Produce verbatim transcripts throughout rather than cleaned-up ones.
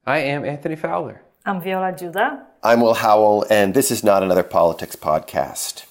I am Anthony Fowler. I'm Viola Judah. I'm Will Howell, and this is Not Another Politics Podcast.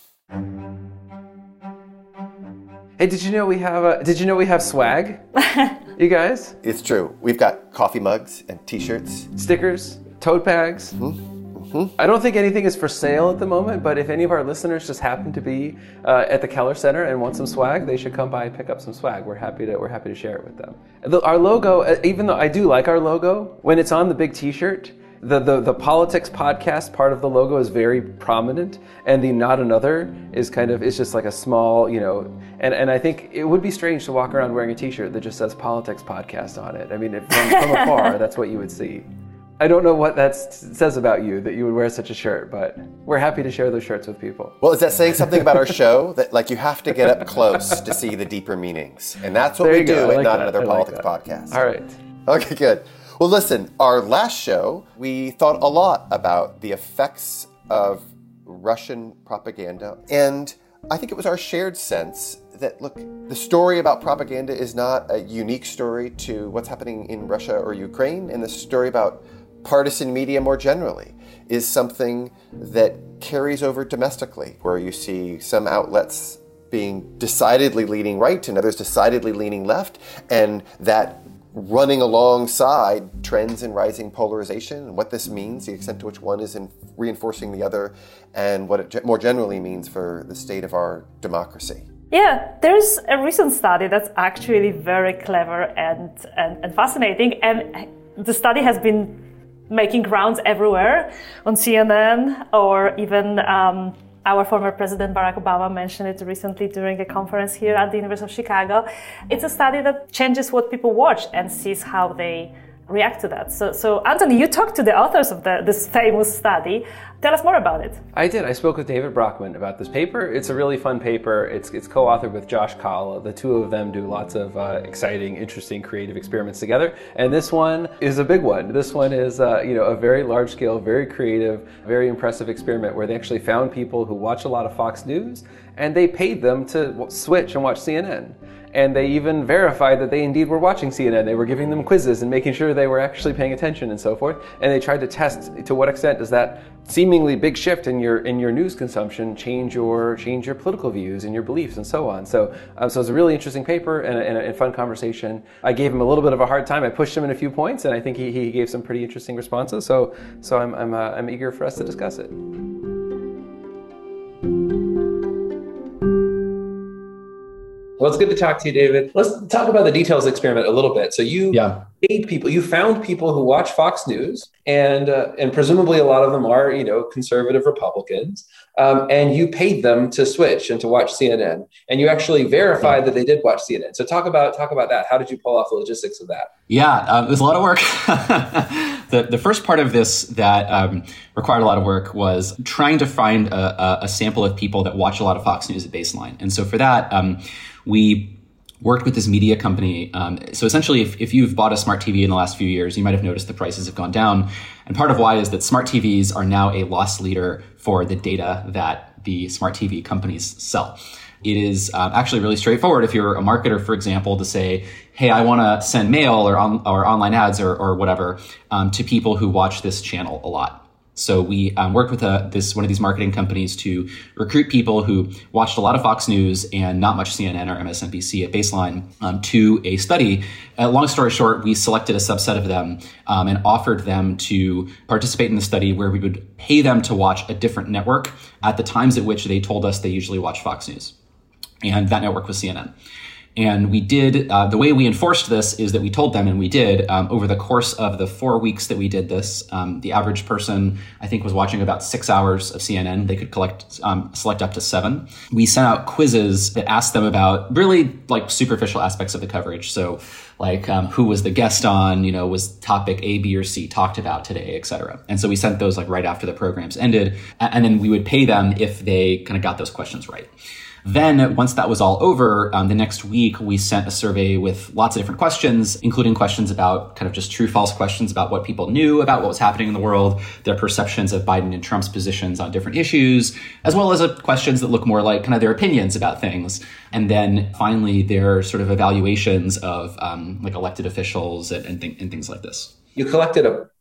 Hey, did you know we have a, did you know we have swag? You guys? It's true. We've got coffee mugs and t-shirts. Stickers, tote bags. Mm-hmm. Mm-hmm. I don't think anything is for sale at the moment, but if any of our listeners just happen to be uh, at the Keller Center and want some swag, they should come by and pick up some swag. We're happy to we're happy to share it with them. The, our logo, even though I do like our logo, when it's on the big T-shirt, the, the the Politics Podcast part of the logo is very prominent, and the Not Another is kind of it's just like a small, you know, and, and I think it would be strange to walk around wearing a T-shirt that just says Politics Podcast on it. I mean, if from, from afar, that's what you would see. I don't know what that says about you, that you would wear such a shirt, but we're happy to share those shirts with people. Well, is that saying something about our show? That like you have to get up close to see the deeper meanings. And that's what we do like at Not that. Another I Politics like Podcast. All right. Okay, good. Well, listen, our last show, we thought a lot about the effects of Russian propaganda. And I think it was our shared sense that, look, the story about propaganda is not a unique story to what's happening in Russia or Ukraine. And the story about partisan media more generally is something that carries over domestically, where you see some outlets being decidedly leaning right and others decidedly leaning left, and that running alongside trends in rising polarization and what this means, the extent to which one is in reinforcing the other, and what it more generally means for the state of our democracy. Yeah, there's a recent study that's actually very clever and, and, and fascinating, and the study has been making rounds everywhere on C N N, or even um, our former president Barack Obama mentioned it recently during a conference here at the University of Chicago. It's a study that changes what people watch and sees how they react to that. So, so Anthony, you talked to the authors of the, this famous study. Tell us more about it. I did. I spoke with David Brockman about this paper. It's a really fun paper. It's it's co-authored with Josh Kalla. The two of them do lots of uh, exciting, interesting, creative experiments together. And this one is a big one. This one is uh, you know a very large-scale, very creative, very impressive experiment where they actually found people who watch a lot of Fox News, and they paid them to switch and watch C N N. And they even verified that they indeed were watching C N N. They were giving them quizzes and making sure they were actually paying attention and so forth. And they tried to test to what extent does that seemingly big shift in your in your news consumption change your change your political views and your beliefs and so on. So um, so it's a really interesting paper and a, and a fun conversation. I gave him a little bit of a hard time. I pushed him in a few points, and I think he, he gave some pretty interesting responses. So so I'm I'm uh, I'm eager for us to discuss it. Well, it's good to talk to you, David. Let's talk about the details of the experiment a little bit. So you yeah. paid people, you found people who watch Fox News, and uh, and presumably a lot of them are, you know, conservative Republicans, um, and you paid them to switch and to watch C N N, and you actually verified yeah. that they did watch C N N. So talk about talk about that. How did you pull off the logistics of that? Yeah, um, it was a lot of work. the the first part of this that um, required a lot of work was trying to find a, a sample of people that watch a lot of Fox News at baseline, and so for that. Um, We worked with this media company. Um, so essentially, if, if you've bought a smart T V in the last few years, you might have noticed the prices have gone down. And part of why is that smart T Vs are now a loss leader for the data that the smart T V companies sell. It is um, actually really straightforward if you're a marketer, for example, to say, hey, I want to send mail or, on, or online ads or, or whatever um, to people who watch this channel a lot. So we um, worked with a, this one of these marketing companies to recruit people who watched a lot of Fox News and not much C N N or M S N B C at baseline um, to a study. Uh, long story short, we selected a subset of them um, and offered them to participate in the study where we would pay them to watch a different network at the times at which they told us they usually watch Fox News. And that network was C N N. And we did, uh, the way we enforced this is that we told them, and we did, um, over the course of the four weeks that we did this, um, the average person, I think, was watching about six hours of C N N. They could collect, um, select up to seven. We sent out quizzes that asked them about really like superficial aspects of the coverage. So like um, who was the guest on, you know, was topic A, B, or C talked about today, et cetera. And so we sent those like right after the programs ended. And then we would pay them if they kind of got those questions right. Then once that was all over, um, the next week we sent a survey with lots of different questions, including questions about kind of just true false questions about what people knew about what was happening in the world, their perceptions of Biden and Trump's positions on different issues, as well as uh, questions that look more like kind of their opinions about things. And then finally their sort of evaluations of um, like elected officials and, and, th- and things like this. You collected a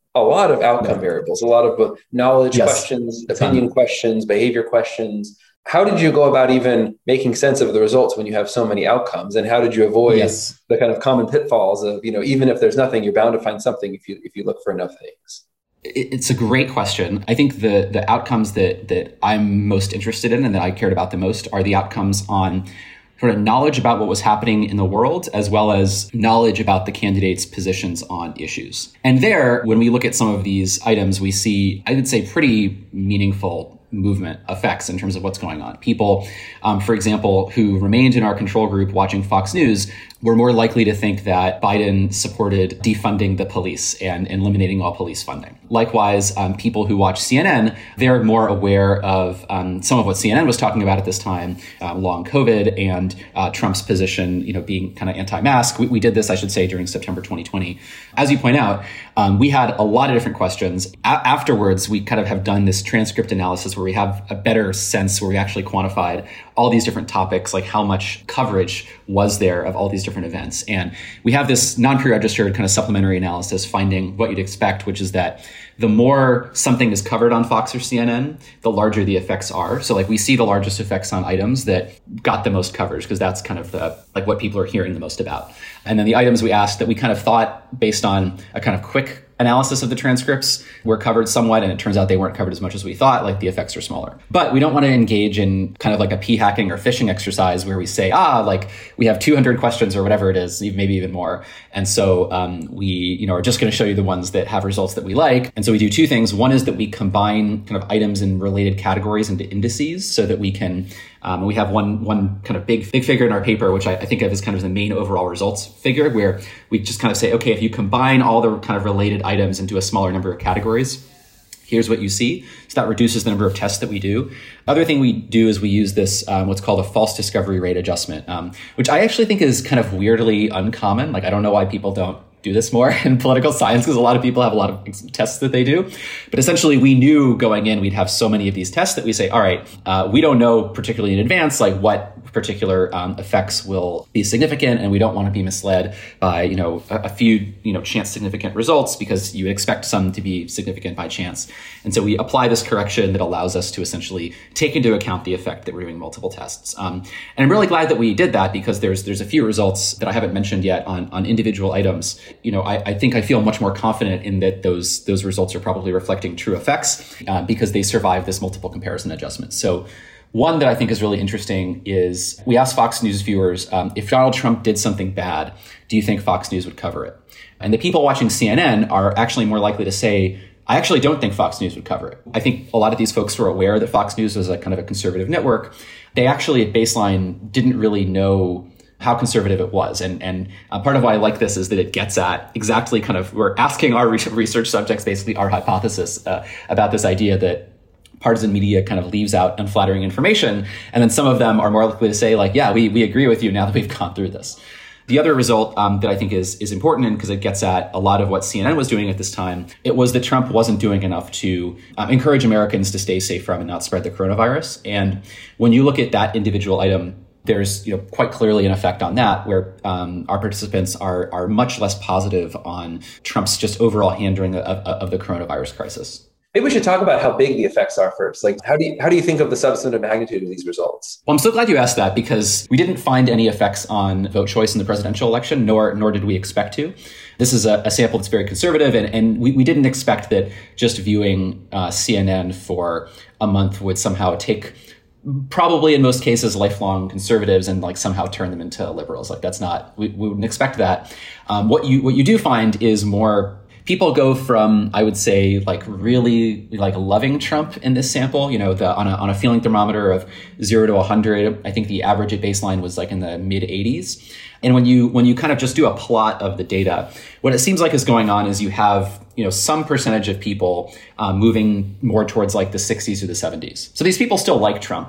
a lot of outcome variables, a lot of both knowledge Yes. questions, opinion questions, behavior questions. How did you go about even making sense of the results when you have so many outcomes? And how did you avoid Yes. the kind of common pitfalls of, you know, even if there's nothing, you're bound to find something if you if you look for enough things? It's a great question. I think the the outcomes that that I'm most interested in and that I cared about the most are the outcomes on sort of knowledge about what was happening in the world, as well as knowledge about the candidates' positions on issues. And there, when we look at some of these items, we see, I would say, pretty meaningful movement effects in terms of what's going on. People, um, for example, who remained in our control group watching Fox News were more likely to think that Biden supported defunding the police and eliminating all police funding. Likewise, um, people who watch C N N, they're more aware of um, some of what C N N was talking about at this time, uh, long COVID and uh, Trump's position, you know, being kind of anti-mask. We, we did this, I should say, during September twenty twenty. As you point out, um, we had a lot of different questions. A- afterwards, we kind of have done this transcript analysis where we have a better sense, where we actually quantified all these different topics, like how much coverage was there of all these different events. And we have this non-pre-registered kind of supplementary analysis finding what you'd expect, which is that the more something is covered on Fox or C N N, the larger the effects are. So like we see the largest effects on items that got the most coverage, because that's kind of the like what people are hearing the most about. And then the items we asked that we kind of thought based on a kind of quick analysis of the transcripts were covered somewhat, and it turns out they weren't covered as much as we thought, like the effects are smaller. But we don't want to engage in kind of like a p-hacking or phishing exercise where we say, ah, like we have two hundred questions or whatever it is, maybe even more. And so um, we, you know, are just going to show you the ones that have results that we like. And so we do two things. One is that we combine kind of items in related categories into indices so that we can Um, we have one one kind of big big figure in our paper, which I, I think of as kind of the main overall results figure, where we just kind of say, okay, if you combine all the kind of related items into a smaller number of categories, here's what you see. So that reduces the number of tests that we do. Other thing we do is we use this, um, what's called a false discovery rate adjustment, um, which I actually think is kind of weirdly uncommon. Like, I don't know why people don't do this more in political science, because a lot of people have a lot of tests that they do. But essentially, we knew going in we'd have so many of these tests that we say, all right, uh, we don't know particularly in advance like what particular um, effects will be significant, and we don't want to be misled by you know a, a few you know chance significant results, because you would expect some to be significant by chance. And so we apply this correction that allows us to essentially take into account the effect that we're doing multiple tests. Um, and I'm really glad that we did that, because there's there's a few results that I haven't mentioned yet on on individual items. You know, I, I think I feel much more confident in that those those results are probably reflecting true effects uh, because they survive this multiple comparison adjustment. So one that I think is really interesting is we asked Fox News viewers, um, if Donald Trump did something bad, do you think Fox News would cover it? And the people watching C N N are actually more likely to say, I actually don't think Fox News would cover it. I think a lot of these folks were aware that Fox News was a kind of a conservative network. They actually at baseline didn't really know how conservative it was. And, and uh, part of why I like this is that it gets at exactly kind of, we're asking our research subjects, basically our hypothesis uh, about this idea that partisan media kind of leaves out unflattering information. And then some of them are more likely to say like, yeah, we, we agree with you now that we've gone through this. The other result um, that I think is is important, and because it gets at a lot of what C N N was doing at this time, it was that Trump wasn't doing enough to um, encourage Americans to stay safe from and not spread the coronavirus. And when you look at that individual item, there's you know quite clearly an effect on that, where um, our participants are are much less positive on Trump's just overall handling of, of the coronavirus crisis. Maybe we should talk about how big the effects are first. Like, how do you, how do you think of the substantive magnitude of these results? Well, I'm so glad you asked that, because we didn't find any effects on vote choice in the presidential election, nor nor did we expect to. This is a, a sample that's very conservative, and, and we, we didn't expect that just viewing uh, C N N for a month would somehow take probably in most cases lifelong conservatives and like somehow turn them into liberals. Like that's not, we, we wouldn't expect that. Um, what you what you do find is more people go from, I would say, like really like loving Trump in this sample, you know, the on a on a feeling thermometer of zero to one hundred. I think the average at baseline was like in the mid eighties. And when you when you kind of just do a plot of the data, what it seems like is going on is you have, you know, some percentage of people uh, moving more towards like the sixties or the seventies. So these people still like Trump.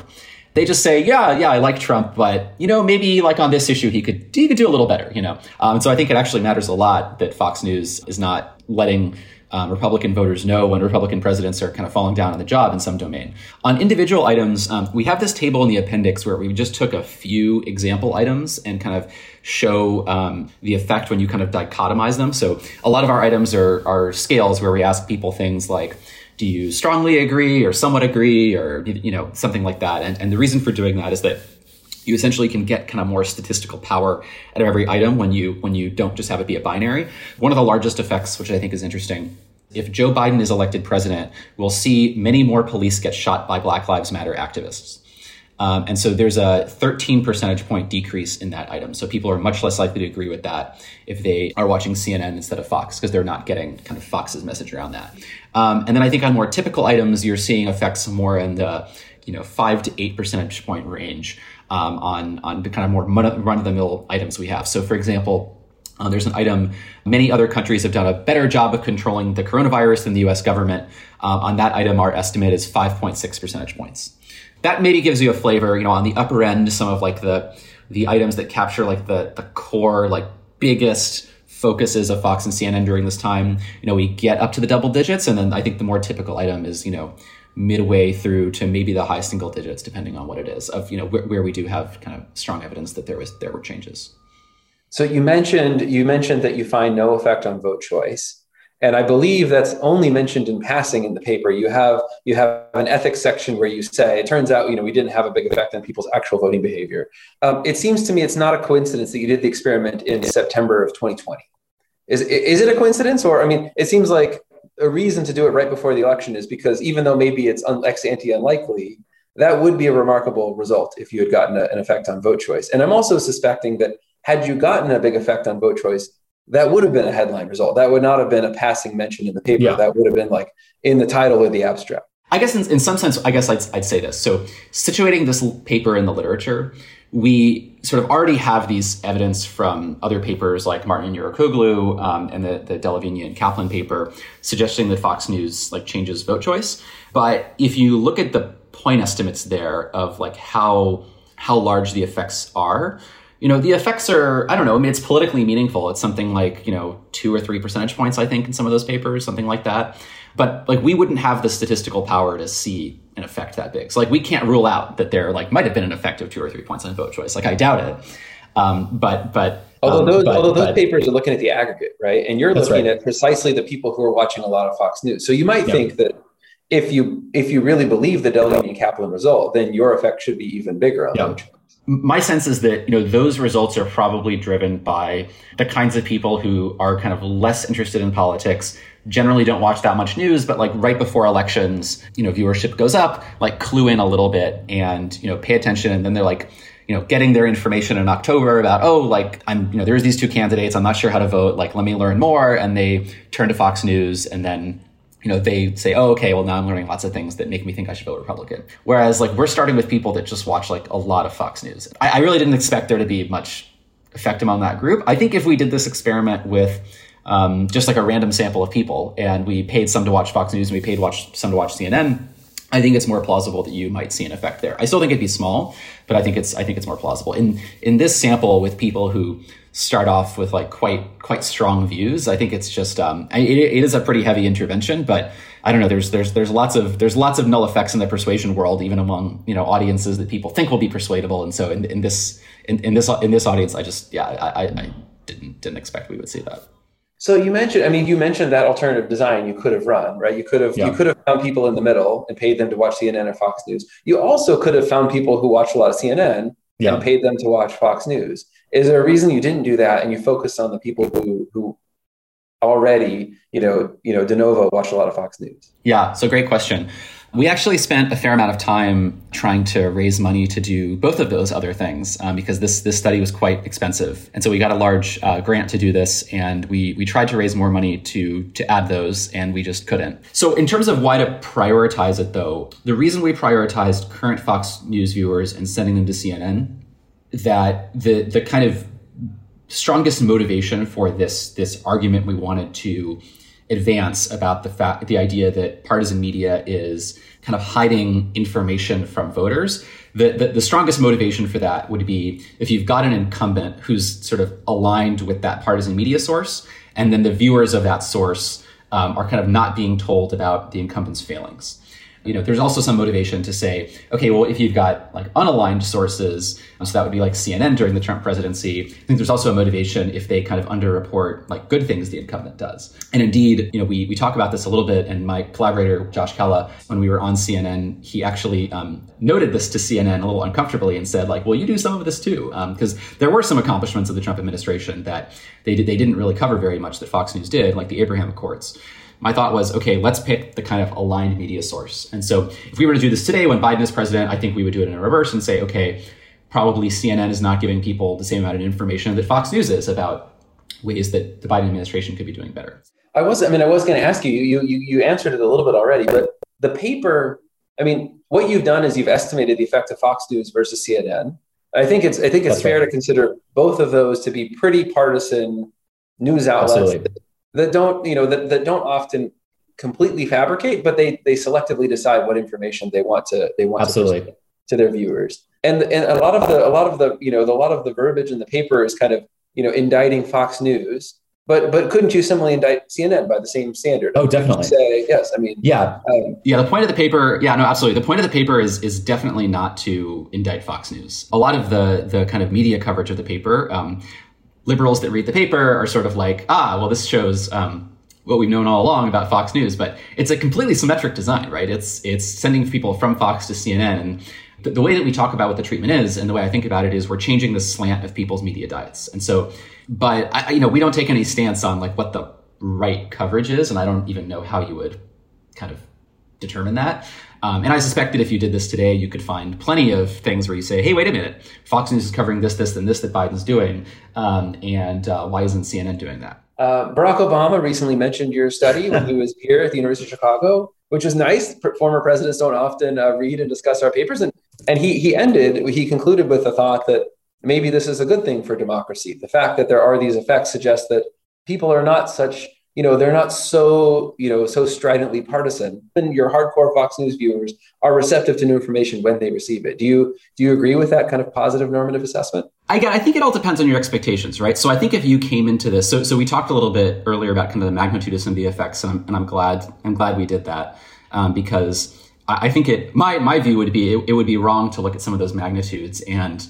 they just say, yeah, yeah, I like Trump, but, you know, maybe like on this issue, he could, he could do a little better, you know? Um, so I think it actually matters a lot that Fox News is not letting um, Republican voters know when Republican presidents are kind of falling down on the job in some domain. On individual items, um, we have this table in the appendix where we just took a few example items and kind of show um, the effect when you kind of dichotomize them. So a lot of our items are, are scales where we ask people things like, do you strongly agree or somewhat agree or, you know, something like that. And, and the reason for doing that is that you essentially can get kind of more statistical power out of every item when you when you don't just have it be a binary. One of the largest effects, which I think is interesting, if Joe Biden is elected president, we'll see many more police get shot by Black Lives Matter activists. Um, and so there's a thirteen percentage point decrease in that item. So people are much less likely to agree with that if they are watching C N N instead of Fox, because they're not getting kind of Fox's message around that. Um, and then I think on more typical items, you're seeing effects more in the, you know, five to eight percentage point range um, on, on the kind of more run-of-the-mill items we have. So for example, uh, there's an item, many other countries have done a better job of controlling the coronavirus than the U S government. Um, on that item, our estimate is five point six percentage points. That maybe gives you a flavor, you know, on the upper end, some of like the the items that capture like the the core, like biggest focuses of Fox and C N N during this time. You know, we get up to the double digits. And then I think the more typical item is, you know, midway through to maybe the high single digits, depending on what it is, of, you know, where, where we do have kind of strong evidence that there was there were changes. So you mentioned you mentioned that you find no effect on vote choice. And I believe that's only mentioned in passing in the paper. You have you have an ethics section where you say, it turns out, you know, we didn't have a big effect on people's actual voting behavior. Um, it seems to me it's not a coincidence that you did the experiment in September of twenty twenty. Is is it a coincidence? Or, I mean, it seems like a reason to do it right before the election is because even though maybe it's un- ex ante unlikely, that would be a remarkable result if you had gotten a, an effect on vote choice. And I'm also suspecting that had you gotten a big effect on vote choice, that would have been a headline result. That would not have been a passing mention in the paper. Yeah. That would have been like in the title or the abstract. I guess in, in some sense, I guess I'd, I'd say this. So situating this paper in the literature, we sort of already have these evidence from other papers like Martin and Yurokoglu um, and the, the Delavigny and Kaplan paper suggesting that Fox News like changes vote choice. But if you look at the point estimates there of like how how large the effects are, you know, the effects are, I don't know, I mean, it's politically meaningful. It's something like, you know, two or three percentage points, I think, in some of those papers, something like that. But like, we wouldn't have the statistical power to see an effect that big. So like, we can't rule out that there like might have been an effect of two or three points on vote choice. Like, I doubt it. Um, but, but, although those, um, but, although those but, papers are looking at the aggregate, right? And you're looking right. at precisely the people who are watching a lot of Fox News. So you might yeah. think that if you, if you really believe the Delavigny and Kaplan result, then your effect should be even bigger on yeah. vote choice. My sense is that, you know, those results are probably driven by the kinds of people who are kind of less interested in politics, generally don't watch that much news, but like right before elections, you know, viewership goes up, like clue in a little bit and, you know, pay attention. And then they're like, you know, getting their information in October about, oh, like I'm, you know, there's these two candidates. I'm not sure how to vote. Like, let me learn more. And they turn to Fox News and then, you know, they say, oh, okay, well, now I'm learning lots of things that make me think I should vote Republican. Whereas, like, we're starting with people that just watch, like, a lot of Fox News. I, I really didn't expect there to be much effect among that group. I think if we did this experiment with um, just, like, a random sample of people, and we paid some to watch Fox News and we paid watch some to watch C N N, I think it's more plausible that you might see an effect there. I still think it'd be small, but I think it's I think it's more plausible. In in this sample with people who start off with like quite quite strong views, I think it's just um, it, it is a pretty heavy intervention. But I don't know. There's there's there's lots of there's lots of null effects in the persuasion world, even among you know audiences that people think will be persuadable. And so in, in this in, in this in this audience, I just yeah I, I didn't didn't expect we would see that. So you mentioned, I mean, you mentioned that alternative design you could have run, right? You could have yeah. you could have found people in the middle and paid them to watch C N N or Fox News. You also could have found people who watch a lot of C N N yeah. and paid them to watch Fox News. Is there a reason you didn't do that and you focused on the people who who already, you know, you know, de novo watch a lot of Fox News? Yeah, so great question. We actually spent a fair amount of time trying to raise money to do both of those other things um, because this this study was quite expensive. And so we got a large uh, grant to do this, and we we tried to raise more money to to add those, and we just couldn't. So in terms of why to prioritize it, though, the reason we prioritized current Fox News viewers and sending them to C N N, that the the kind of strongest motivation for this this argument we wanted to advance about the fact, the idea that partisan media is kind of hiding information from voters. The, the, the strongest motivation for that would be if you've got an incumbent who's sort of aligned with that partisan media source, and then the viewers of that source um, are kind of not being told about the incumbent's failings. You know, there's also some motivation to say, okay, well, if you've got like unaligned sources, so that would be like C N N during the Trump presidency. I think there's also a motivation if they kind of underreport like good things the incumbent does. And indeed, you know, we we talk about this a little bit, and my collaborator, Josh Kalla, when we were on C N N, he actually um, noted this to C N N a little uncomfortably and said like, well, you do some of this too. Because um, there were some accomplishments of the Trump administration that they did, they didn't really cover very much that Fox News did, like the Abraham Accords. My thought was, okay, let's pick the kind of aligned media source. And so if we were to do this today when Biden is president, I think we would do it in a reverse and say, okay, probably C N N is not giving people the same amount of information that Fox News is about ways that the Biden administration could be doing better. I was, I mean, I was going to ask you, you, you, you answered it a little bit already, but the paper, I mean, what you've done is you've estimated the effect of Fox News versus C N N. I think it's, I think it's That's fair right. to consider both of those to be pretty partisan news outlets. Absolutely. That don't, you know, that, that don't often completely fabricate, but they they selectively decide what information they want to they want Absolutely. to to their viewers. And and a lot of the a lot of the you know the, a lot of the verbiage in the paper is kind of you know indicting Fox News. But but couldn't you similarly indict C N N by the same standard? Oh, definitely. Say yes. I mean, yeah, um, yeah. The point of the paper, yeah, no, absolutely. The point of the paper is is definitely not to indict Fox News. A lot of the the kind of media coverage of the paper. Um, Liberals that read the paper are sort of like, ah, well, this shows um, what we've known all along about Fox News, but it's a completely symmetric design, right? It's it's sending people from Fox to C N N. And the, the way that we talk about what the treatment is, and the way I think about it is, we're changing the slant of people's media diets. And so, but I, you know, we don't take any stance on like what the right coverage is, and I don't even know how you would kind of determine that. Um, and I suspect that if you did this today, you could find plenty of things where you say, hey, wait a minute, Fox News is covering this, this, and this that Biden's doing. Um, and uh, why isn't C N N doing that? Uh, Barack Obama recently mentioned your study when he was here at the University of Chicago, which is nice. Former presidents don't often uh, read and discuss our papers. And, and he, he ended, he concluded with the thought that maybe this is a good thing for democracy. The fact that there are these effects suggests that people are not such You know, they're not so, you know, so stridently partisan. And your hardcore Fox News viewers are receptive to new information when they receive it. Do you do you agree with that kind of positive normative assessment? I, I think it all depends on your expectations, right? So I think if you came into this, so so we talked a little bit earlier about kind of the magnitude of some of the effects, and I'm, and I'm glad I'm glad we did that um, because I, I think it my my view would be it, it would be wrong to look at some of those magnitudes and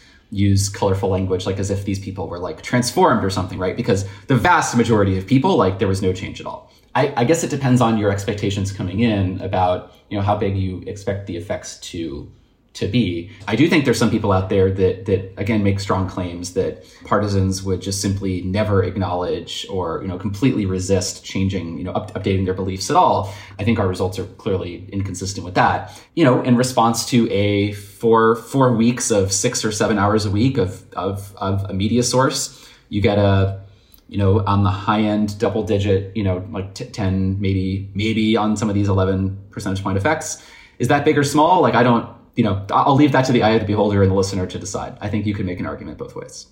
use colorful language like as if these people were like transformed or something, right? Because the vast majority of people, like there was no change at all. I, I guess it depends on your expectations coming in about, you know, how big you expect the effects to to be. I do think there's some people out there that that again make strong claims that partisans would just simply never acknowledge or, you know, completely resist changing, you know, up, updating their beliefs at all. I think our results are clearly inconsistent with that. You know, in response to a four four weeks of six or seven hours a week of of, of a media source, you get a, you know, on the high end double digit, you know, like t- ten, maybe maybe on some of these eleven percentage point effects. Is that big or small? Like I don't. You know, I'll leave that to the eye of the beholder and the listener to decide. I think you can make an argument both ways.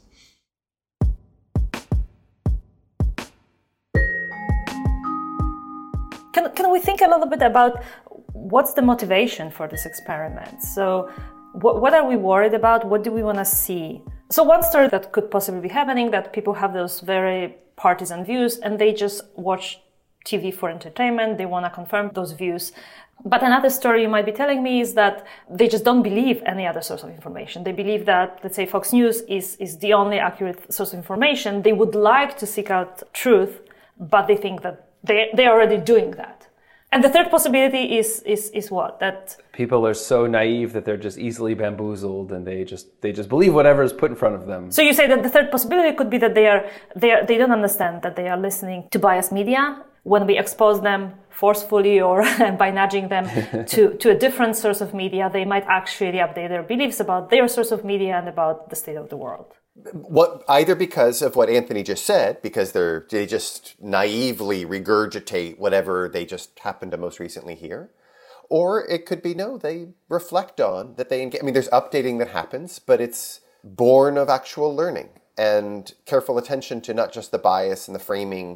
Can, can we think a little bit about what's the motivation for this experiment? So what, what are we worried about? What do we want to see? So one story that could possibly be happening, that people have those very partisan views and they just watch T V for entertainment. They want to confirm those views. But another story you might be telling me is that they just don't believe any other source of information. They believe that, let's say, Fox News is, is the only accurate source of information. They would like to seek out truth, but they think that they, they're already doing that. And the third possibility is, is, is what? That people are so naive that they're just easily bamboozled and they just, they just believe whatever is put in front of them. So you say that the third possibility could be that they are, they are, they don't understand that they are listening to biased media. When we expose them forcefully or by nudging them to, to a different source of media, they might actually update their beliefs about their source of media and about the state of the world. What, either because of what Anthony just said, because they're, they just naively regurgitate whatever they just happened to most recently hear, or it could be, no, they reflect on that they engage. I mean, there's updating that happens, but it's born of actual learning and careful attention to not just the bias and the framing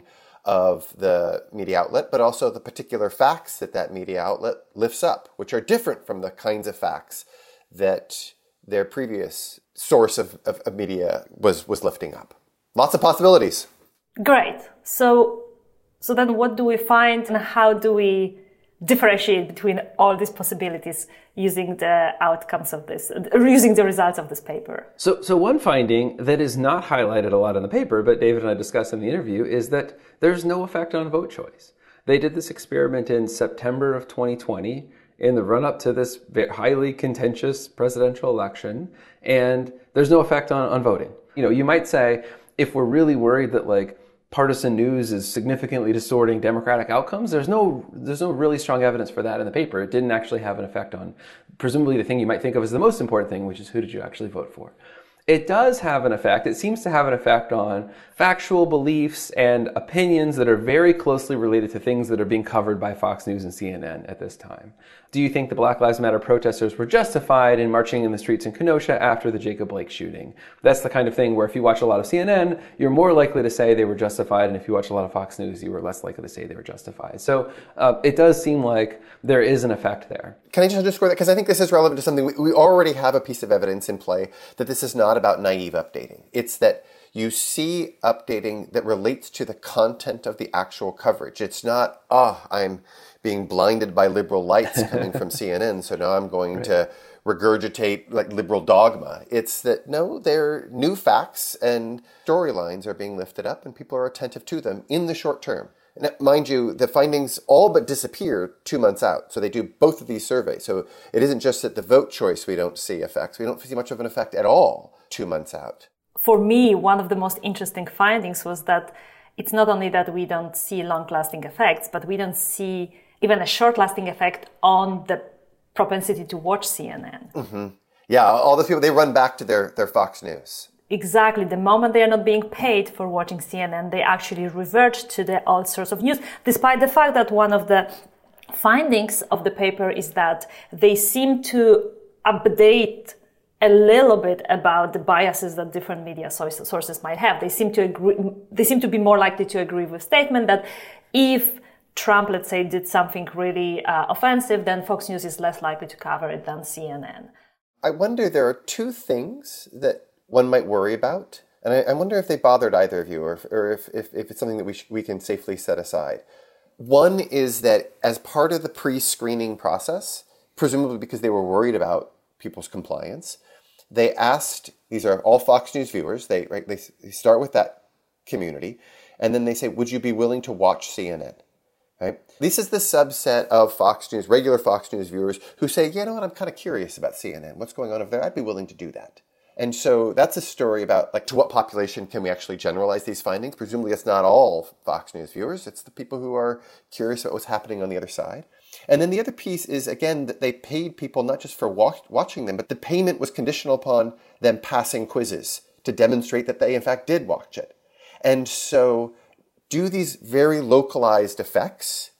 of the media outlet, but also the particular facts that that media outlet lifts up, which are different from the kinds of facts that their previous source of, of, of media was, was lifting up. Lots of possibilities. Great. So, so then what do we find and how do we differentiate between all these possibilities using the outcomes of this, using the results of this paper? So, so one finding that is not highlighted a lot in the paper, but David and I discussed in the interview, is that there's no effect on vote choice. They did this experiment in September of twenty twenty, in the run-up to this highly contentious presidential election, and there's no effect on, on voting. You know, you might say, if we're really worried that, like, partisan news is significantly distorting democratic outcomes, there's no there's no really strong evidence for that in the paper. It didn't actually have an effect on, presumably, the thing you might think of as the most important thing, which is who did you actually vote for. It does have an effect. It seems to have an effect on factual beliefs and opinions that are very closely related to things that are being covered by Fox News and C N N at this time. Do you think the Black Lives Matter protesters were justified in marching in the streets in Kenosha after the Jacob Blake shooting? That's the kind of thing where if you watch a lot of C N N, you're more likely to say they were justified, and if you watch a lot of Fox News, you were less likely to say they were justified. So uh, it does seem like there is an effect there. Can I just underscore that? Because I think this is relevant to something. We, we already have a piece of evidence in play that this is not about naive updating. It's that you see updating that relates to the content of the actual coverage. It's not, oh, I'm being blinded by liberal lights coming from C N N, so now I'm going right. to regurgitate like liberal dogma. It's that, no, they're new facts and storylines are being lifted up and people are attentive to them in the short term. And mind you, the findings all but disappear two months out. So they do both of these surveys. So it isn't just that the vote choice we don't see effects. We don't see much of an effect at all two months out. For me, one of the most interesting findings was that it's not only that we don't see long-lasting effects, but we don't see even a short-lasting effect on the propensity to watch C N N. Mm-hmm. Yeah, all those people, they run back to their, their Fox News. Exactly. The moment they are not being paid for watching C N N, they actually revert to the old source of news, despite the fact that one of the findings of the paper is that they seem to update a little bit about the biases that different media sources might have. They seem to agree, they seem to be more likely to agree with the statement that if Trump, let's say, did something really uh, offensive, then Fox News is less likely to cover it than C N N. I wonder, there are two things that one might worry about, and I, I wonder if they bothered either of you, or if, or if, if, if it's something that we sh- we can safely set aside. One is that as part of the pre-screening process, presumably because they were worried about people's compliance, they asked, these are all Fox News viewers, they, right, they, they start with that community, and then they say, would you be willing to watch C N N? Right? This is the subset of Fox News, regular Fox News viewers who say, you know what, I'm kind of curious about C N N. What's going on over there? I'd be willing to do that. And so that's a story about, like, to what population can we actually generalize these findings? Presumably it's not all Fox News viewers. It's the people who are curious about what's happening on the other side. And then the other piece is, again, that they paid people not just for watch- watching them, but the payment was conditional upon them passing quizzes to demonstrate that they, in fact, did watch it. And so do these very localized effects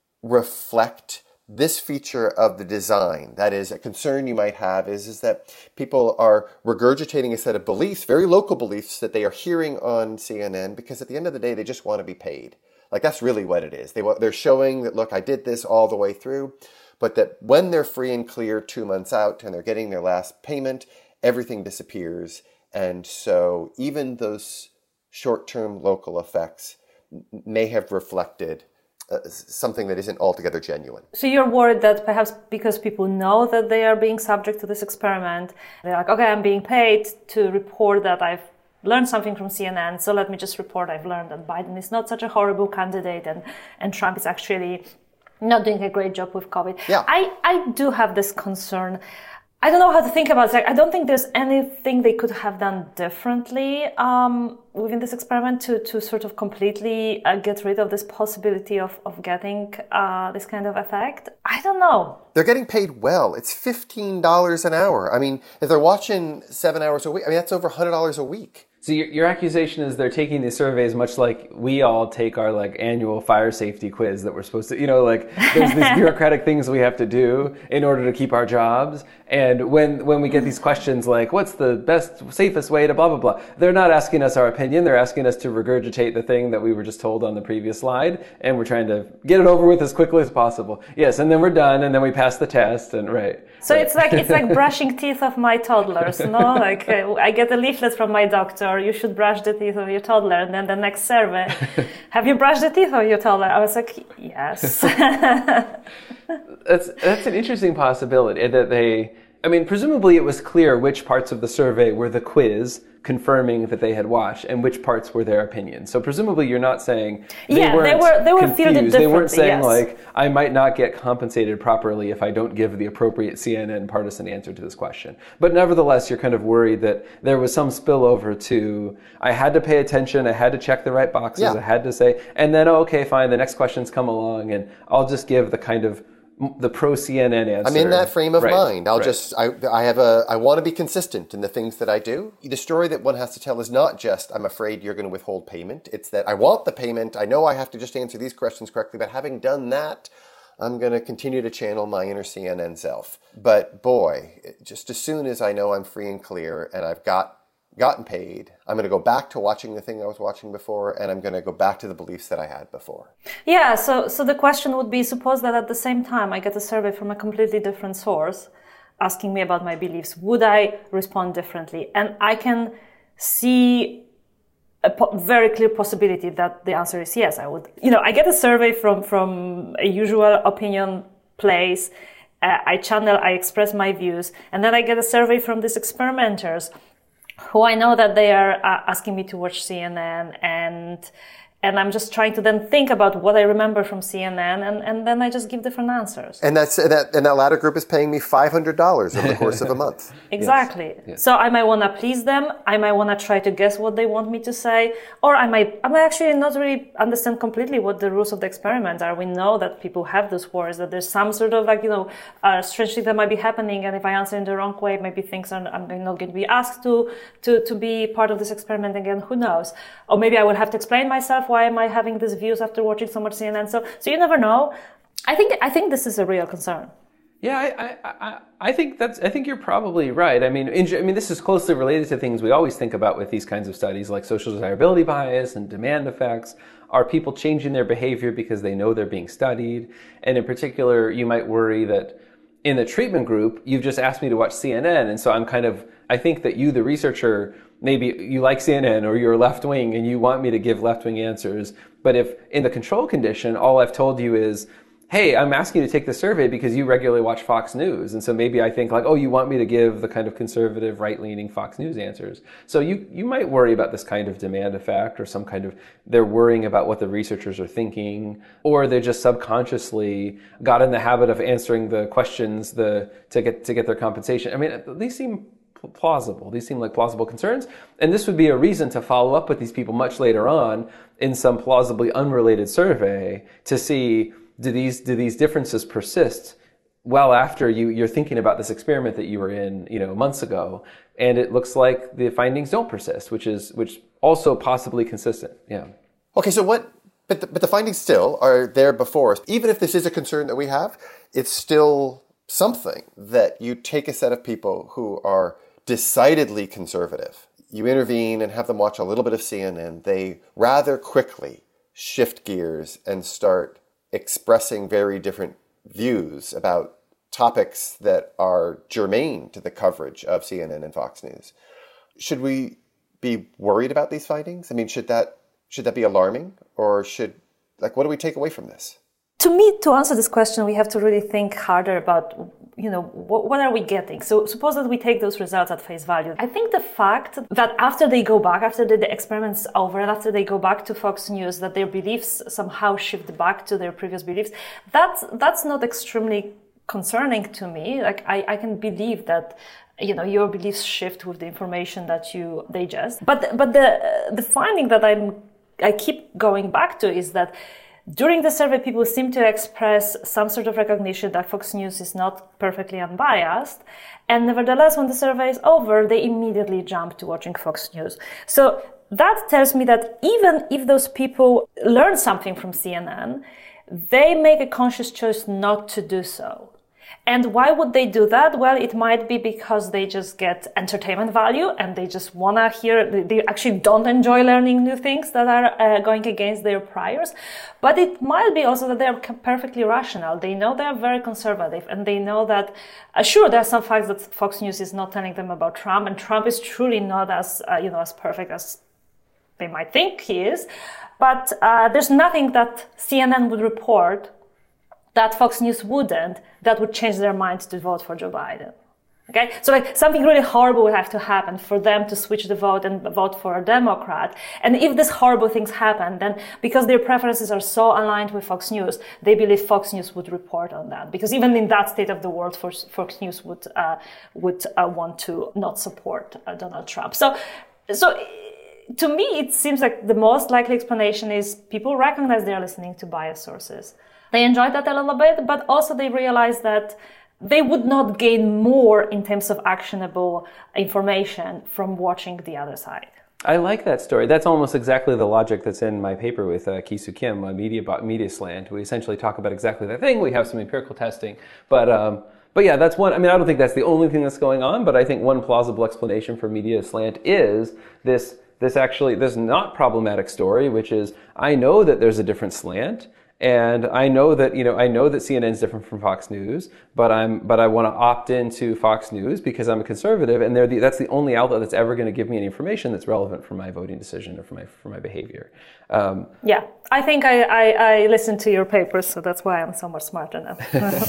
reflect this feature of the design? That is, a concern you might have is, is that people are regurgitating a set of beliefs, very local beliefs that they are hearing on C N N, because at the end of the day, they just want to be paid. Like, that's really what it is. They, they're showing that, look, I did this all the way through, but that when they're free and clear two months out and they're getting their last payment, everything disappears. And so even those short-term local effects may have reflected Uh, something that isn't altogether genuine. So you're worried that perhaps because people know that they are being subject to this experiment, they're like, okay, I'm being paid to report that I've learned something from C N N, so let me just report I've learned that Biden is not such a horrible candidate and, and Trump is actually not doing a great job with COVID. Yeah. I, I do have this concern. I don't know how to think about it. I don't think there's anything they could have done differently um, within this experiment to, to sort of completely uh, get rid of this possibility of, of getting uh, this kind of effect. I don't know. They're getting paid well. It's fifteen dollars an hour. I mean, if they're watching seven hours a week, I mean, that's over one hundred dollars a week. So your, your accusation is they're taking these surveys much like we all take our like annual fire safety quiz that we're supposed to, you know, like there's these bureaucratic things we have to do in order to keep our jobs. And when, when we get these questions like, what's the best, safest way to blah, blah, blah, they're not asking us our opinion. They're asking us to regurgitate the thing that we were just told on the previous slide. And we're trying to get it over with as quickly as possible. Yes. And then we're done. And then we pass the test and right. So right. it's like, it's like brushing teeth of my toddlers, no? Like uh, I get a leaflet from my doctor. You should brush the teeth of your toddler. And then the next survey, have you brushed the teeth of your toddler? I was like, yes. that's that's an interesting possibility that they, I mean, presumably it was clear which parts of the survey were the quiz confirming that they had watched and which parts were their opinion. So presumably you're not saying they yeah, weren't they were they were confused. fielded differently. They weren't saying yes. like, I might not get compensated properly if I don't give the appropriate C N N partisan answer to this question. But nevertheless, you're kind of worried that there was some spillover to, I had to pay attention, I had to check the right boxes, yeah. I had to say, and then, oh, okay, fine, the next questions come along and I'll just give the kind of the pro-C N N answer. I'm in that frame of right. mind. I'll right. just, I, I have a, I want to be consistent in the things that I do. The story that one has to tell is not just, I'm afraid you're going to withhold payment. It's that I want the payment. I know I have to just answer these questions correctly, but having done that, I'm going to continue to channel my inner C N N self. But boy, just as soon as I know I'm free and clear and I've got gotten paid, I'm going to go back to watching the thing I was watching before, and I'm going to go back to the beliefs that I had before. Yeah, so so the question would be, suppose that at the same time I get a survey from a completely different source asking me about my beliefs, would I respond differently? And I can see a po- very clear possibility that the answer is yes, I would. You know, I get a survey from, from a usual opinion place, uh, I channel, I express my views, and then I get a survey from these experimenters who I know that they are uh, asking me to watch C N N, and and I'm just trying to then think about what I remember from C N N, and, and then I just give different answers. And that's that. And that latter group is paying me five hundred dollars over the course of a month. Exactly. Yes. Yes. So I might want to please them. I might want to try to guess what they want me to say, or I might I might actually not really understand completely what the rules of the experiment are. We know that people have those worries, that there's some sort of like you know uh, strange thing that might be happening, and if I answer in the wrong way, maybe things are I'm not going to be asked to to to be part of this experiment again. Who knows? Or maybe I will have to explain myself. Why am I having these views after watching so much C N N? So, so you never know. I think I think this is a real concern. Yeah, I, I, I think that's. I think you're probably right. I mean, in, I mean, this is closely related to things we always think about with these kinds of studies, like social desirability bias and demand effects. Are people changing their behavior because they know they're being studied? And in particular, you might worry that in the treatment group, you've just asked me to watch C N N, and so I'm kind of. I think that you, the researcher, maybe you like C N N or you're left wing and you want me to give left wing answers. But if in the control condition, all I've told you is, hey, I'm asking you to take the survey because you regularly watch Fox News. And so maybe I think like, oh, you want me to give the kind of conservative, right-leaning Fox News answers. So you, you might worry about this kind of demand effect or some kind of, they're worrying about what the researchers are thinking, or they just subconsciously got in the habit of answering the questions the to get to get their compensation. I mean, these seem plausible. These seem like plausible concerns. And this would be a reason to follow up with these people much later on in some plausibly unrelated survey to see, do these, do these differences persist well after you, you're thinking about this experiment that you were in, you know, months ago. And it looks like the findings don't persist, which is, which also possibly consistent. Yeah. Okay. So what, but the, but the findings still are there before us. Even if this is a concern that we have, it's still something that you take a set of people who are decidedly conservative. You intervene and have them watch a little bit of C N N. They rather quickly shift gears and start expressing very different views about topics that are germane to the coverage of C N N and Fox News. Should we be worried about these findings? I mean, should that should that be alarming, or should like what do we take away from this? To me, to answer this question, we have to really think harder about, you know, what, what are we getting? So suppose that we take those results at face value. I think the fact that after they go back, after the, the experiment's over, and after they go back to Fox News, that their beliefs somehow shift back to their previous beliefs, that's, that's not extremely concerning to me. Like, I, I can believe that, you know, your beliefs shift with the information that you digest. But, but the, the finding that I'm, I keep going back to is that During the survey, people seem to express some sort of recognition that Fox News is not perfectly unbiased. And nevertheless, when the survey is over, they immediately jump to watching Fox News. So that tells me that even if those people learn something from C N N, they make a conscious choice not to do so. And why would they do that? Well, it might be because they just get entertainment value and they just want to hear, they actually don't enjoy learning new things that are uh, going against their priors. But it might be also that they're perfectly rational. They know they're very conservative and they know that, uh, sure, there are some facts that Fox News is not telling them about Trump, and Trump is truly not as, uh, you know, as perfect as they might think he is. But uh, there's nothing that C N N would report that Fox News wouldn't, that would change their minds to vote for Joe Biden. Okay? So like something really horrible would have to happen for them to switch the vote and vote for a Democrat. And if these horrible things happen, then because their preferences are so aligned with Fox News, they believe Fox News would report on that. Because even in that state of the world, Fox News would, uh, would uh, want to not support uh, Donald Trump. So, so to me, it seems like the most likely explanation is people recognize they're listening to biased sources. They enjoy that a little bit, but also they realize that they would not gain more in terms of actionable information from watching the other side. I like that story. That's almost exactly the logic that's in my paper with uh, Ki-Soo Kim, uh, Media, Media Slant. We essentially talk about exactly that thing. We have some empirical testing, but um, but yeah, that's one. I mean, I don't think that's the only thing that's going on, but I think one plausible explanation for Media Slant is this this actually this not problematic story, which is I know that there's a different slant. And I know that, you know, I know that C N N is different from Fox News, but I'm, but I want to opt into Fox News because I'm a conservative, and they're the, that's the only outlet that's ever going to give me any information that's relevant for my voting decision or for my for my behavior. Um, yeah, I think I, I, I listened to your papers, so that's why I'm so much smarter now.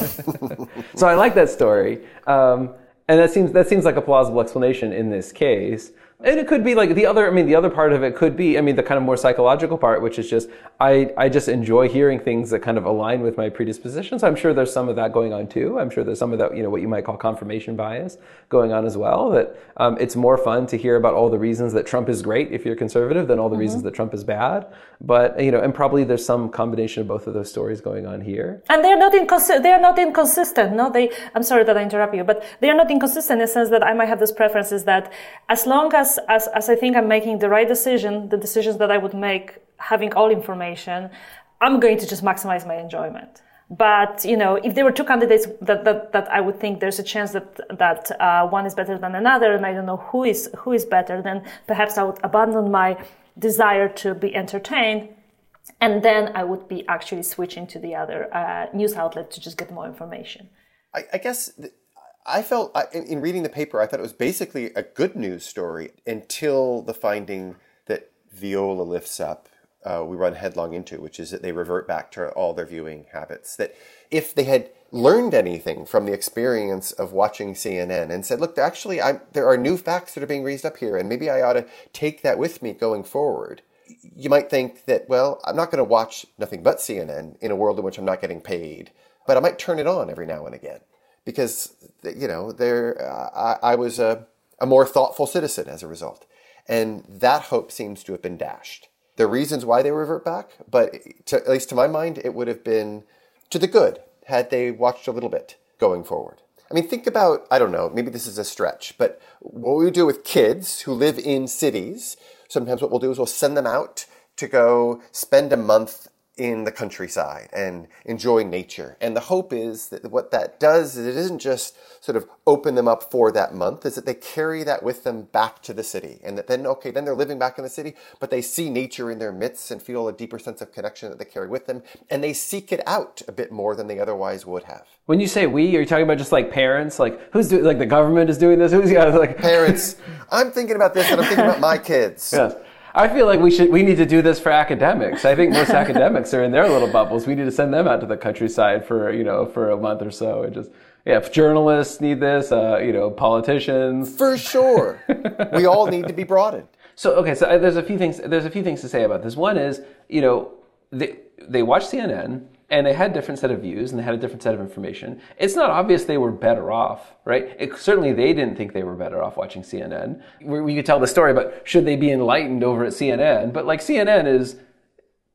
So I like that story, um, and that seems that seems like a plausible explanation in this case. And it could be like the other, I mean, the other part of it could be, I mean, the kind of more psychological part, which is just, I, I just enjoy hearing things that kind of align with my predispositions. I'm sure there's some of that going on too. I'm sure there's some of that, you know, what you might call confirmation bias going on as well, that um, it's more fun to hear about all the reasons that Trump is great if you're conservative than all the mm-hmm. reasons that Trump is bad. But, you know, and probably there's some combination of both of those stories going on here. And they're not incons- they're not inconsistent, no? They, I'm sorry that I interrupt you, but they're not inconsistent in the sense that I might have those preferences that as long as As, as I think I'm making the right decision, the decisions that I would make, having all information, I'm going to just maximize my enjoyment. But, you know, if there were two candidates that, that, that I would think there's a chance that, that uh, one is better than another, and I don't know who is, who is better, then perhaps I would abandon my desire to be entertained, and then I would be actually switching to the other uh, news outlet to just get more information. I, I guess... Th- I felt, in reading the paper, I thought it was basically a good news story until the finding that Viola lifts up, uh, we run headlong into, which is that they revert back to all their viewing habits. That if they had learned anything from the experience of watching C N N and said, look, actually, I'm, there are new facts that are being raised up here, and maybe I ought to take that with me going forward, you might think that, well, I'm not going to watch nothing but C N N in a world in which I'm not getting paid, but I might turn it on every now and again. Because, you know, there, uh, I, I was a, a more thoughtful citizen as a result. And that hope seems to have been dashed. There are reasons why they revert back, but to, at least to my mind, it would have been to the good had they watched a little bit going forward. I mean, think about, I don't know, maybe this is a stretch, but what we do with kids who live in cities, sometimes what we'll do is we'll send them out to go spend a month in the countryside and enjoy nature. And the hope is that what that does is it isn't just sort of open them up for that month, is that they carry that with them back to the city. And that then, okay, then they're living back in the city, but they see nature in their midst and feel a deeper sense of connection that they carry with them. And they seek it out a bit more than they otherwise would have. When you say we, are you talking about just like parents? Like who's doing, like the government is doing this? Who's yeah, like parents? I'm thinking about this and I'm thinking about my kids. Yes. I feel like we should, we need to do this for academics. I think most academics are in their little bubbles. We need to send them out to the countryside for, you know, for a month or so. And just, yeah, if journalists need this, uh, you know, politicians. For sure. We all need to be broadened. So, okay, so there's a few things, there's a few things to say about this. One is, you know, they, they watch C N N and they had a different set of views and they had a different set of information. It's not obvious they were better off, right? It, certainly they didn't think they were better off watching C N N. We, we could tell the story about should they be enlightened over at C N N, but like C N N is,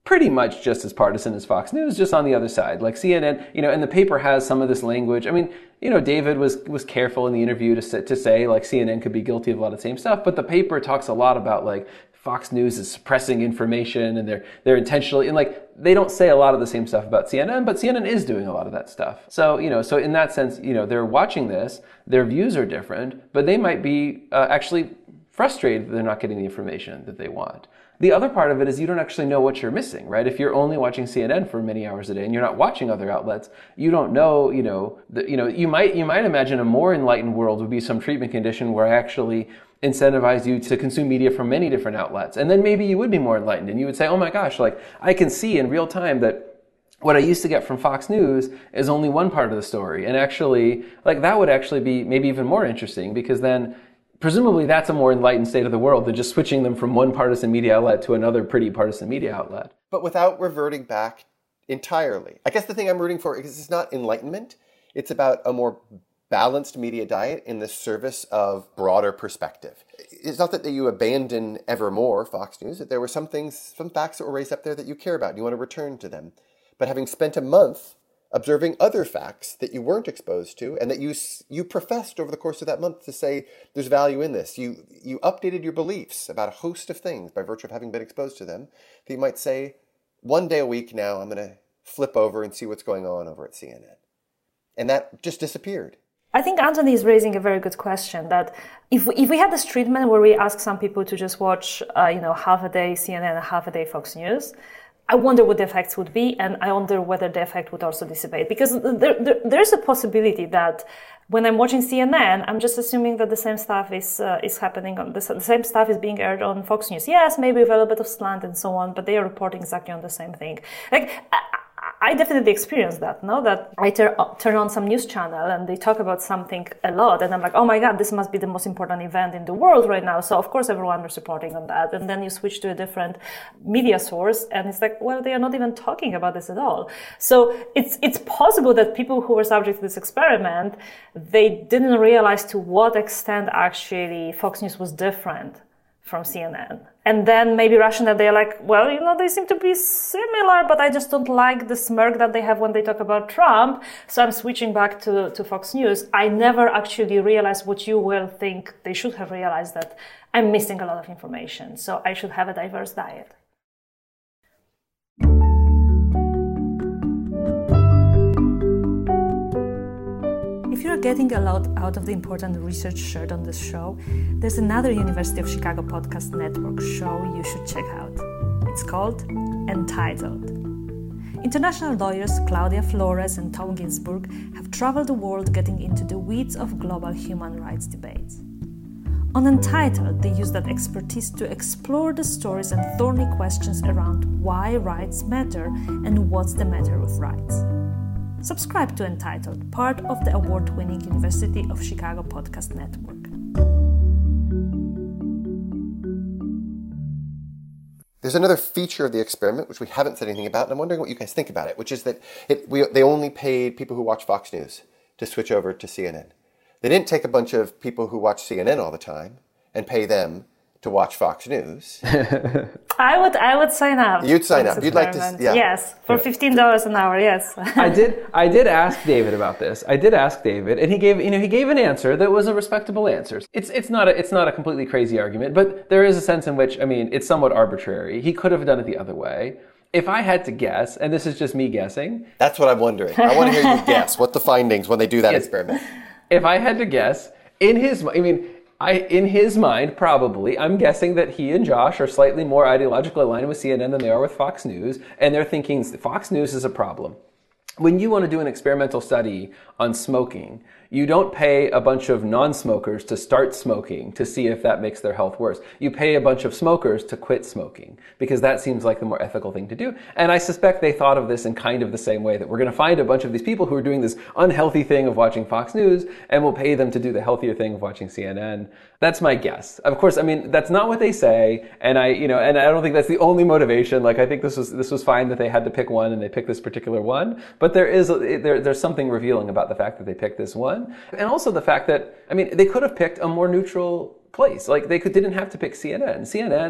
pretty much just as partisan as Fox News, just on the other side. Like C N N, you know, and the paper has some of this language. I mean, you know, David was was careful in the interview to say, to say like C N N could be guilty of a lot of the same stuff, but the paper talks a lot about like Fox News is suppressing information and they're they're intentionally, and like they don't say a lot of the same stuff about C N N, but C N N is doing a lot of that stuff. So, you know, so in that sense, you know, they're watching this, their views are different, but they might be uh, actually frustrated that they're not getting the information that they want. The other part of it is you don't actually know what you're missing, right? If you're only watching C N N for many hours a day and you're not watching other outlets, you don't know, you know, the, you know, you might you might imagine a more enlightened world would be some treatment condition where I actually incentivize you to consume media from many different outlets. And then maybe you would be more enlightened and you would say, oh my gosh, like I can see in real time that what I used to get from Fox News is only one part of the story. And actually, like that would actually be maybe even more interesting, because then presumably that's a more enlightened state of the world than just switching them from one partisan media outlet to another pretty partisan media outlet. But without reverting back entirely. I guess the thing I'm rooting for is it's not enlightenment. It's about a more balanced media diet in the service of broader perspective. It's not that you abandon evermore Fox News, that there were some things, some facts that were raised up there that you care about and you want to return to them. But having spent a month observing other facts that you weren't exposed to and that you you professed over the course of that month to say there's value in this. You you updated your beliefs about a host of things by virtue of having been exposed to them, that you might say, one day a week now I'm going to flip over and see what's going on over at C N N. And that just disappeared. I think Anthony is raising a very good question, that if we, if we had this treatment where we ask some people to just watch, uh, you know, half a day C N N and half a day Fox News, I wonder what the effects would be, and I wonder whether the effect would also dissipate. Because there, there, there's a possibility that when I'm watching C N N, I'm just assuming that the same stuff is uh, is happening on the, the same stuff is being aired on Fox News. Yes, maybe with a little bit of slant and so on, but they are reporting exactly on the same thing. Like, I, I definitely experienced that, no? That I ter- turn on some news channel and they talk about something a lot, and I'm like, oh my God, this must be the most important event in the world right now. So of course everyone is reporting on that. And then you switch to a different media source and it's like, well, they are not even talking about this at all. So it's it's possible that people who were subject to this experiment, they didn't realize to what extent actually Fox News was different from C N N. And then maybe rationally they're like, well, you know, they seem to be similar, but I just don't like the smirk that they have when they talk about Trump, so I'm switching back to, to Fox News. I never actually realized what you will think they should have realized, that I'm missing a lot of information, so I should have a diverse diet. If you're getting a lot out of the important research shared on this show, there's another University of Chicago Podcast Network show you should check out. It's called Entitled. International lawyers Claudia Flores and Tom Ginsburg have traveled the world getting into the weeds of global human rights debates. On Entitled, they use that expertise to explore the stories and thorny questions around why rights matter and what's the matter with rights. Subscribe to Entitled, part of the award-winning University of Chicago Podcast Network. There's another feature of the experiment, which we haven't said anything about, and I'm wondering what you guys think about it, which is that it, we, they only paid people who watch Fox News to switch over to C N N. They didn't take a bunch of people who watch C N N all the time and pay them to watch Fox News. I would I would sign up. You'd sign up. You'd like to, yeah. Yes, for fifteen dollars an hour, yes. I did I did ask David about this. I did ask David, and he gave you know he gave an answer that was a respectable answer. It's it's not a it's not a completely crazy argument, but there is a sense in which, I mean, it's somewhat arbitrary. He could have done it the other way. If I had to guess, and this is just me guessing. That's what I'm wondering. I want to hear you guess what the findings when they do that yes. experiment. If I had to guess, in his I mean I, in his mind, probably, I'm guessing that he and Josh are slightly more ideologically aligned with C N N than they are with Fox News, and they're thinking Fox News is a problem. When you want to do an experimental study on smoking, you don't pay a bunch of non-smokers to start smoking to see if that makes their health worse. You pay a bunch of smokers to quit smoking, because that seems like the more ethical thing to do. And I suspect they thought of this in kind of the same way, that we're going to find a bunch of these people who are doing this unhealthy thing of watching Fox News, and we'll pay them to do the healthier thing of watching C N N. That's my guess. Of course, I mean, that's not what they say, and I, you know, and I don't think that's the only motivation. Like, I think this was this was fine that they had to pick one, and they picked this particular one. But there is there there's something revealing about the fact that they picked this one. And also the fact that, I mean, they could have picked a more neutral place. Like, they could, didn't have to pick C N N. C N N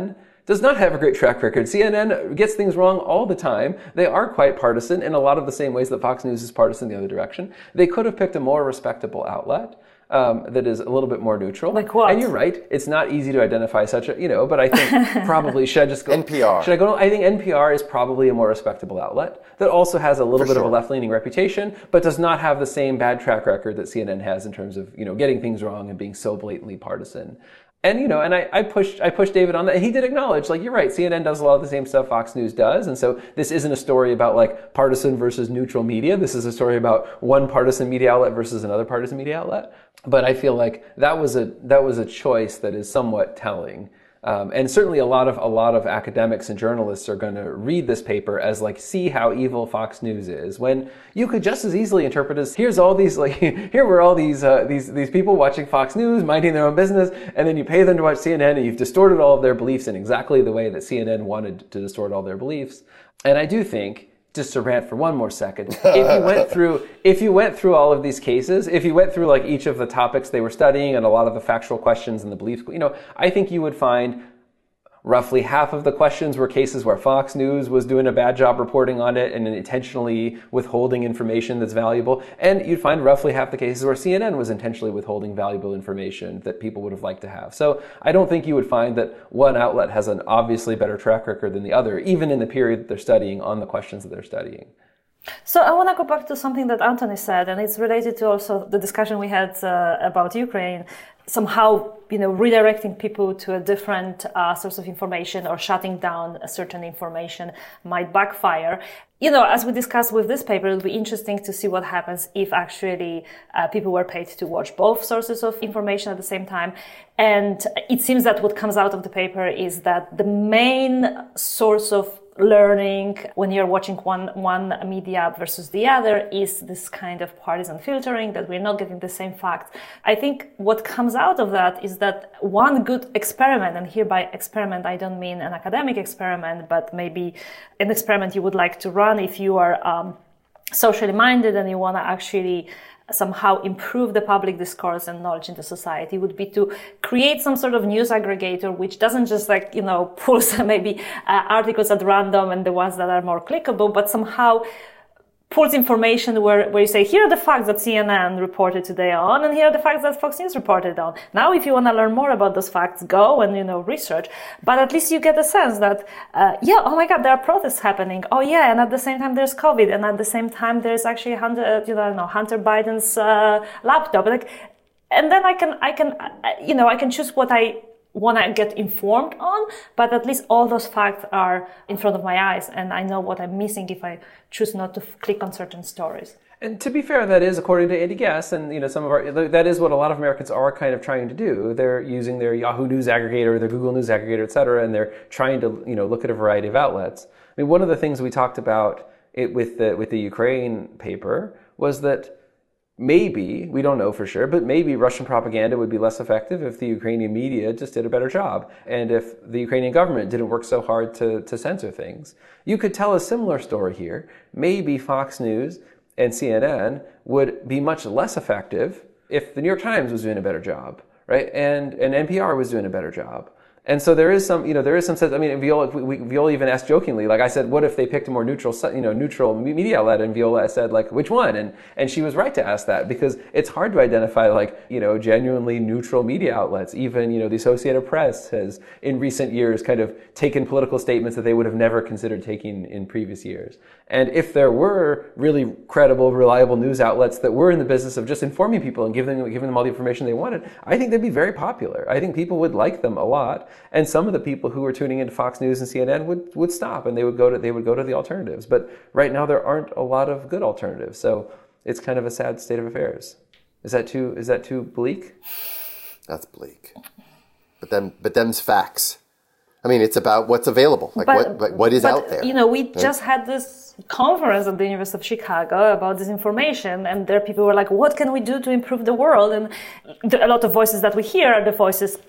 does not have a great track record. C N N gets things wrong all the time. They are quite partisan in a lot of the same ways that Fox News is partisan the other direction. They could have picked a more respectable outlet. Um, that is a little bit more neutral. Like what? And you're right, it's not easy to identify such a, you know, but I think probably, should I just go? N P R. Should I go? I think N P R is probably a more respectable outlet that also has a little For bit sure. of a left-leaning reputation, but does not have the same bad track record that C N N has in terms of, you know, getting things wrong and being so blatantly partisan. And, you know, and I, I pushed I pushed David on that. And he did acknowledge, like, you're right, C N N does a lot of the same stuff Fox News does. And so this isn't a story about, like, partisan versus neutral media. This is a story about one partisan media outlet versus another partisan media outlet. But I feel like that was a that was a choice that is somewhat telling. Um, and certainly a lot of a lot of academics and journalists are going to read this paper as like, see how evil Fox News is, when you could just as easily interpret as, here's all these, like, here were all these uh, these these people watching Fox News, minding their own business, and then you pay them to watch C N N, and you've distorted all of their beliefs in exactly the way that C N N wanted to distort all their beliefs. And I do think, just to rant for one more second, if you went through if you went through all of these cases, if you went through like each of the topics they were studying and a lot of the factual questions and the beliefs, you know, I think you would find roughly half of the questions were cases where Fox News was doing a bad job reporting on it and intentionally withholding information that's valuable. And you'd find roughly half the cases where C N N was intentionally withholding valuable information that people would have liked to have. So I don't think you would find that one outlet has an obviously better track record than the other, even in the period that they're studying on the questions that they're studying. So I want to go back to something that Anthony said, and it's related to also the discussion we had uh, about Ukraine. Somehow, you know, redirecting people to a different uh, source of information or shutting down a certain information might backfire. You know, as we discussed with this paper, it'll be interesting to see what happens if actually uh, people were paid to watch both sources of information at the same time. And it seems that what comes out of the paper is that the main source of learning when you're watching one one media versus the other is this kind of partisan filtering, that we're not getting the same facts. I think what comes out of that is that one good experiment, and here by experiment I don't mean an academic experiment, but maybe an experiment you would like to run if you are um, socially minded and you want to actually somehow improve the public discourse and knowledge in the society, would be to create some sort of news aggregator which doesn't just, like, you know, pull some maybe uh, articles at random and the ones that are more clickable, but somehow pulls information where, where you say, here are the facts that C N N reported today on, and here are the facts that Fox News reported on. Now, if you want to learn more about those facts, go and, you know, research. But at least you get a sense that, uh, yeah, oh my God, there are protests happening. Oh yeah, and at the same time there's COVID, and at the same time there's actually Hunter, you know, I don't know, Hunter Biden's uh, laptop. Like, and then I can, I can, uh, you know, I can choose what I want to get informed on, but at least all those facts are in front of my eyes, and I know what I'm missing if I choose not to f- click on certain stories. And to be fair, that is, according to Andy Guess, and, you know, some of our, that is what a lot of Americans are kind of trying to do. They're using their Yahoo News aggregator, their Google News aggregator, et cetera, and they're trying to, you know, look at a variety of outlets. I mean, one of the things we talked about it with the with the Ukraine paper was that maybe, we don't know for sure, but maybe Russian propaganda would be less effective if the Ukrainian media just did a better job, and if the Ukrainian government didn't work so hard to, to censor things. You could tell a similar story here. Maybe Fox News and C N N would be much less effective if the New York Times was doing a better job, right? And, and N P R was doing a better job. And so there is some, you know, there is some sense. I mean, Viola, we, Viola even asked jokingly, like I said, what if they picked a more neutral, you know, neutral media outlet? And Viola said, like, which one? And and she was right to ask that, because it's hard to identify, like, you know, genuinely neutral media outlets. Even, you know, the Associated Press has, in recent years, kind of taken political statements that they would have never considered taking in previous years. And if there were really credible, reliable news outlets that were in the business of just informing people and giving them, giving them all the information they wanted, I think they'd be very popular. I think people would like them a lot. And some of the people who were tuning into Fox News and C N N would, would stop, and they would go to they would go to the alternatives. But right now there aren't a lot of good alternatives, so it's kind of a sad state of affairs. Is that too is that too bleak? That's bleak. But then but them's facts. I mean, it's about what's available, like but, what what is but, out there. You know, we right? just had this conference at the University of Chicago about disinformation, and there people were like, what can we do to improve the world? And the, a lot of voices that we hear are the voices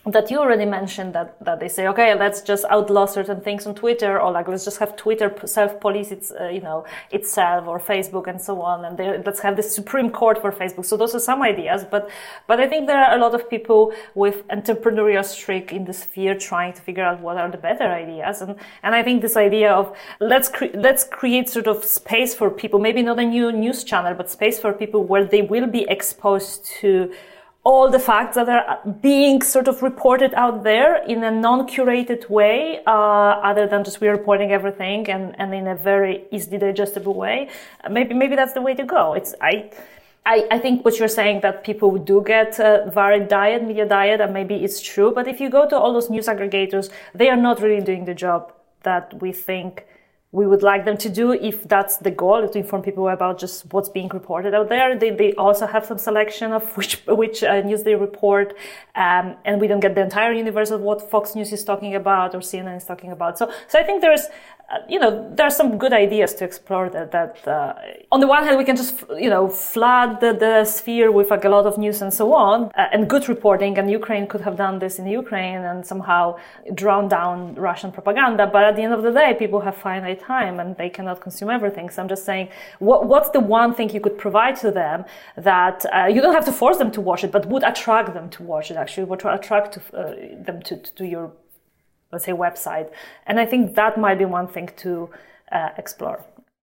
that you already mentioned, that, that they say, okay, let's just outlaw certain things on Twitter, or like let's just have Twitter self-police its, uh, you know, itself, or Facebook and so on, and they, let's have the Supreme Court for Facebook. So those are some ideas, but but I think there are a lot of people with entrepreneurial streak in the sphere trying to figure out what are the better ideas, and and I think this idea of let's cre- let's create sort of space for people, maybe not a new news channel, but space for people where they will be exposed to all the facts that are being sort of reported out there in a non-curated way, uh, other than just we're reporting everything and, and in a very easily digestible way. Maybe, maybe that's the way to go. It's, I, I, I think what you're saying, that people do get a varied diet, media diet, and maybe it's true. But if you go to all those news aggregators, they are not really doing the job that we think we would like them to do, if that's the goal, to inform people about just what's being reported out there. They they also have some selection of which which uh, news they report, um, and we don't get the entire universe of what Fox News is talking about or C N N is talking about. So so I think there's, uh, you know, there are some good ideas to explore that. That uh, on the one hand, we can just, you know, flood the, the sphere with like a lot of news and so on, uh, and good reporting, and Ukraine could have done this in Ukraine and somehow drown down Russian propaganda. But at the end of the day, people have finite time and they cannot consume everything. So I'm just saying, what, what's the one thing you could provide to them that uh, you don't have to force them to watch it, but would attract them to watch it, actually, would attract to, uh, them to, to your, let's say, website. And I think that might be one thing to uh, explore.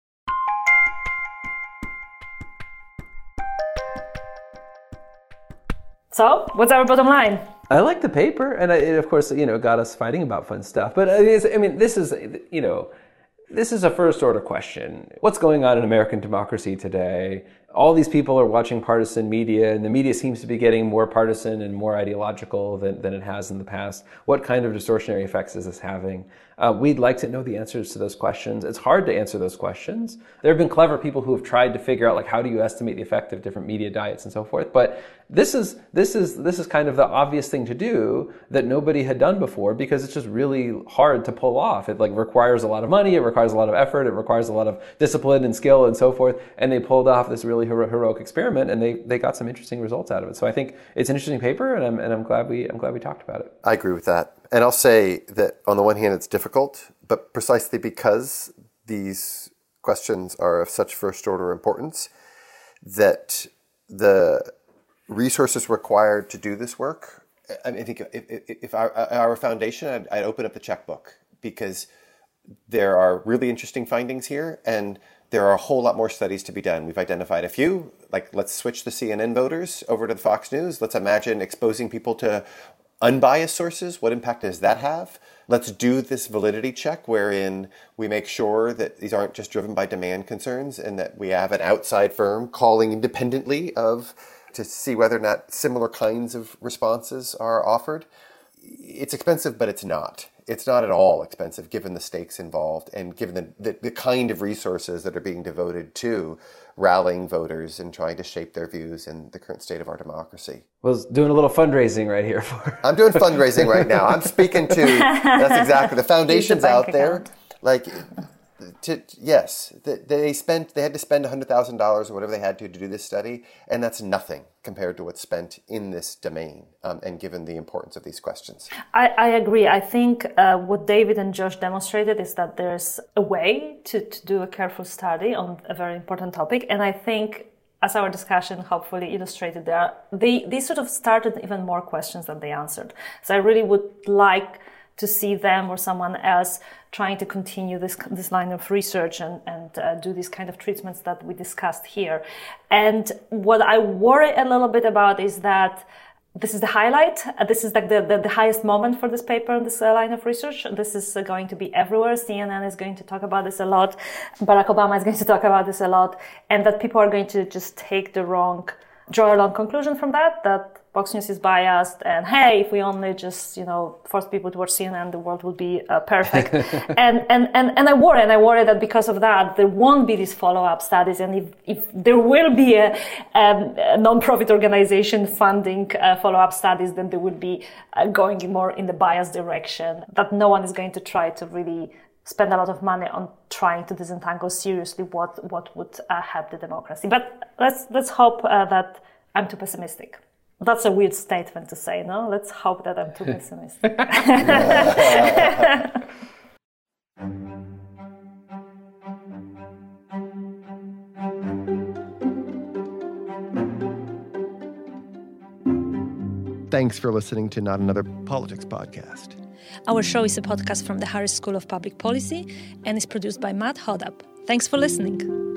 So, what's our bottom line? I like the paper, and it, of course, you know, got us fighting about fun stuff. But it's, I mean, this is, you know, this is a first order question. What's going on in American democracy today? All these people are watching partisan media, and the media seems to be getting more partisan and more ideological than, than it has in the past. What kind of distortionary effects is this having? Uh, we'd like to know the answers to those questions. It's hard to answer those questions. There have been clever people who have tried to figure out, like, how do you estimate the effect of different media diets and so forth. But this is this is this is kind of the obvious thing to do that nobody had done before, because it's just really hard to pull off. It like requires a lot of money, it requires a lot of effort, it requires a lot of discipline and skill and so forth. And they pulled off this really hero- heroic experiment, and they, they got some interesting results out of it. So I think it's an interesting paper, and I'm and I'm glad we I'm glad we talked about it. I agree with that. And I'll say that on the one hand, it's difficult, but precisely because these questions are of such first-order importance, that the resources required to do this work, I, mean, I think if, if, if our, our foundation, I'd, I'd open up the checkbook, because there are really interesting findings here, and there are a whole lot more studies to be done. We've identified a few, like let's switch the C N N voters over to the Fox News. Let's imagine exposing people to unbiased sources. What impact does that have? Let's do this validity check wherein we make sure that these aren't just driven by demand concerns, and that we have an outside firm calling independently of to see whether or not similar kinds of responses are offered. It's expensive, but it's not. It's not at all expensive given the stakes involved and given the, the, the kind of resources that are being devoted to rallying voters and trying to shape their views in the current state of our democracy. I was doing a little fundraising right here for. I'm doing fundraising right now. I'm speaking to, that's exactly, the foundations the out there. account. Like, to, yes, they spent, they had to spend one hundred thousand dollars or whatever they had to to do this study, and that's nothing compared to what's spent in this domain, um, and given the importance of these questions. I, I agree. I think uh, what David and Josh demonstrated is that there's a way to, to do a careful study on a very important topic, and I think, as our discussion hopefully illustrated there, they, they sort of started even more questions than they answered. So I really would like to see them or someone else trying to continue this this line of research and, and uh, do these kind of treatments that we discussed here. And what I worry a little bit about is that this is the highlight. Uh, this is like the, the, the highest moment for this paper and this uh, line of research. This is uh, going to be everywhere. C N N is going to talk about this a lot. Barack Obama is going to talk about this a lot. And that people are going to just take the wrong, draw a wrong conclusion from that, that Fox News is biased, and hey, if we only just, you know, force people to watch C N N, the world would be uh, perfect. and, and, and, and I worry, and I worry that because of that, there won't be these follow-up studies, and if, if there will be a, um, a non-profit organization funding uh, follow-up studies, then they would be uh, going more in the biased direction, that no one is going to try to really spend a lot of money on trying to disentangle seriously what, what would uh, help the democracy. But let's, let's hope uh, that I'm too pessimistic. That's a weird statement to say, no? Let's hope that I'm too pessimistic. Thanks for listening to Not Another Politics Podcast. Our show is a podcast from the Harris School of Public Policy and is produced by Matt Hodapp. Thanks for listening.